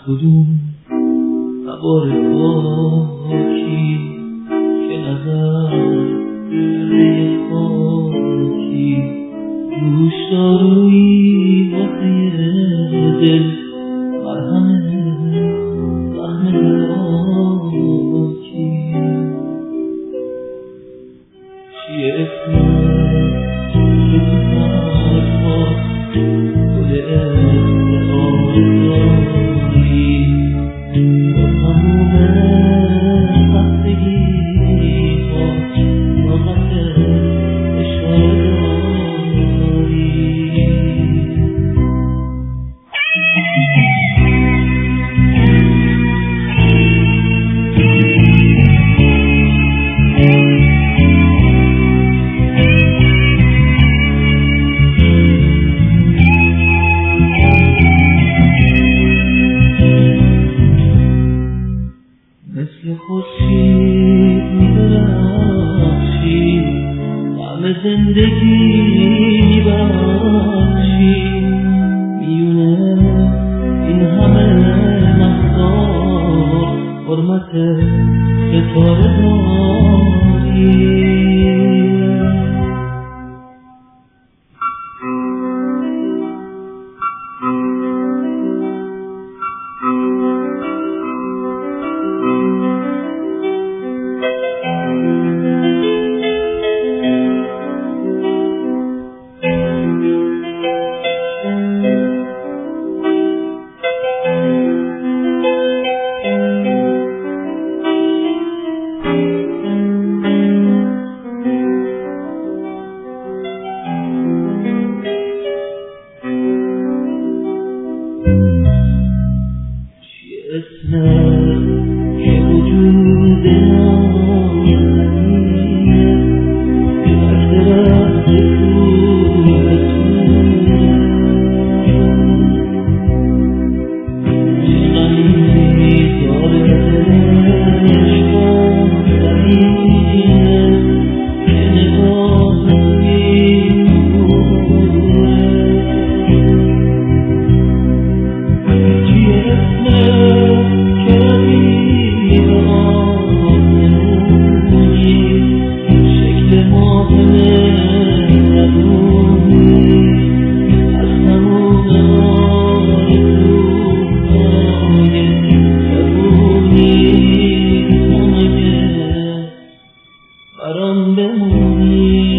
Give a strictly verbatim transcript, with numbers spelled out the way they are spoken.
کدوم عبار پاکی که نظر کرده خاکی روش دارویی وقتی دل مرهمه زخم دلاکی چیه اسمت که تو حرفات گل استعاری با تموم خستگی ها طاقت اشاره داری مثل خورشید می‌درخشی طعم زندگی می‌بخشی میونه این همه مقدار حرمت ستاره داری اسمت که وجود نازنینه که بر درخت توبه چقدری داره عشقم زمینه که نگاه میکنه چیه اسمت که رقیب آسمونی شکل ماهمه ندونی از تموم آرزوهای جوونی تو مگه برام بمونی